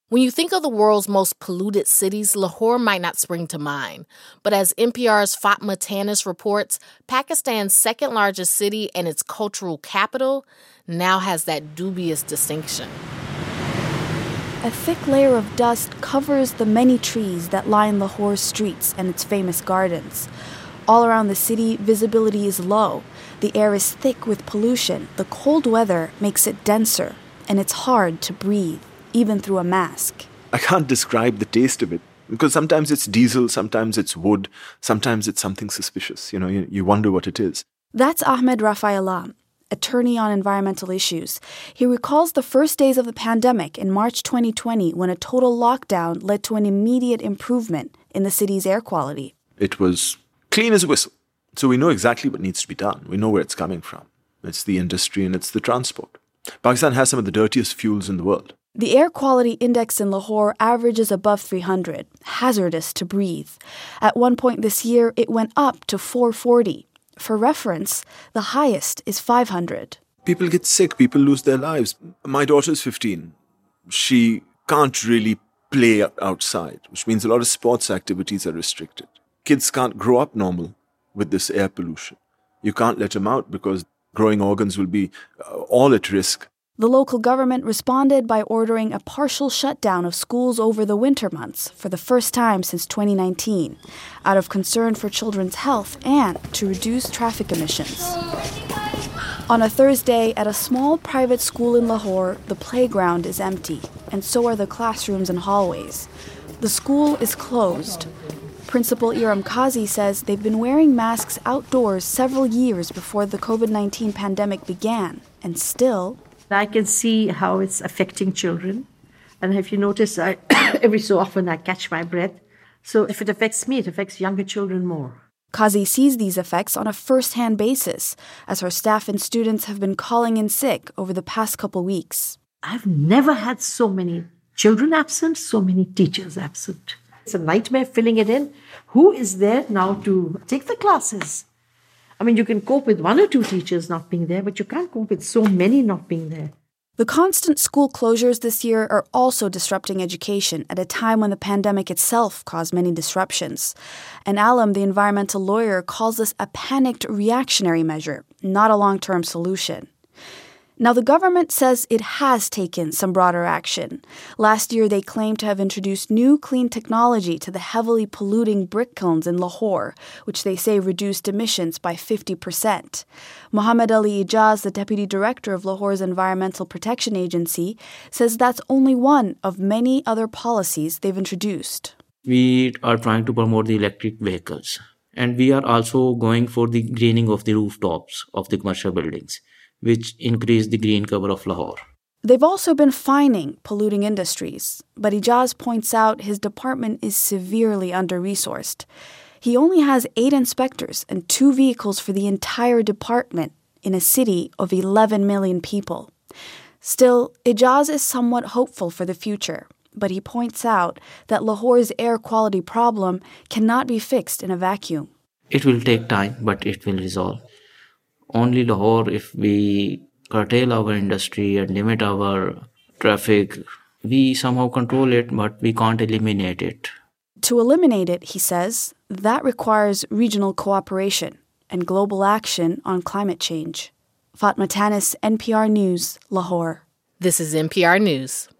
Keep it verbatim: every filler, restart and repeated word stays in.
When you think of the world's most polluted cities, Lahore might not spring to mind. But as N P R's Fatma Tanis reports, Pakistan's second largest city and its cultural capital now has that dubious distinction. A thick layer of dust covers the many trees that line Lahore's streets and its famous gardens. All around the city, visibility is low. The air is thick with pollution. The cold weather makes it denser, and it's hard to breathe, even through a mask. I can't describe the taste of it, because sometimes it's diesel, sometimes it's wood, sometimes it's something suspicious. You know, you, you wonder what it is. That's Ahmed Rafai Alam, attorney on environmental issues. He recalls the first days of the pandemic in March twenty twenty, when a total lockdown led to an immediate improvement in the city's air quality. It was clean as a whistle. So we know exactly what needs to be done. We know where it's coming from. It's the industry and it's the transport. Pakistan has some of the dirtiest fuels in the world. The air quality index in Lahore averages above three hundred, hazardous to breathe. At one point this year, it went up to four forty. For reference, the highest is five hundred. People get sick. People lose their lives. My daughter's fifteen. She can't really play outside, which means a lot of sports activities are restricted. Kids can't grow up normal with this air pollution. You can't let them out because growing organs will be uh, all at risk. The local government responded by ordering a partial shutdown of schools over the winter months for the first time since twenty nineteen, out of concern for children's health and to reduce traffic emissions. On a Thursday, at a small private school in Lahore, the playground is empty, and so are the classrooms and hallways. The school is closed. Principal Iram Qazi says they've been wearing masks outdoors several years before the covid nineteen pandemic began, and still... I can see how it's affecting children. And if you notice, I, every so often I catch my breath. So if it affects me, it affects younger children more. Qazi sees these effects on a first-hand basis, as her staff and students have been calling in sick over the past couple weeks. I've never had so many children absent, so many teachers absent. It's a nightmare filling it in. Who is there now to take the classes? I mean, you can cope with one or two teachers not being there, but you can't cope with so many not being there. The constant school closures this year are also disrupting education at a time when the pandemic itself caused many disruptions. And Alam, the environmental lawyer, calls this a panicked reactionary measure, not a long-term solution. Now, the government says it has taken some broader action. Last year, they claimed to have introduced new clean technology to the heavily polluting brick kilns in Lahore, which they say reduced emissions by fifty percent. Mohammed Ali Ijaz, the deputy director of Lahore's Environmental Protection Agency, says that's only one of many other policies they've introduced. We are trying to promote the electric vehicles, and we are also going for the greening of the rooftops of the commercial buildings, which increase the green cover of Lahore. They've also been fining polluting industries, but Ijaz points out his department is severely under-resourced. He only has eight inspectors and two vehicles for the entire department in a city of eleven million people. Still, Ijaz is somewhat hopeful for the future, but he points out that Lahore's air quality problem cannot be fixed in a vacuum. It will take time, but it will resolve. Only Lahore, if we curtail our industry and limit our traffic, we somehow control it, but we can't eliminate it. To eliminate it, he says, that requires regional cooperation and global action on climate change. Fatma Tanis, N P R News, Lahore. This is N P R News.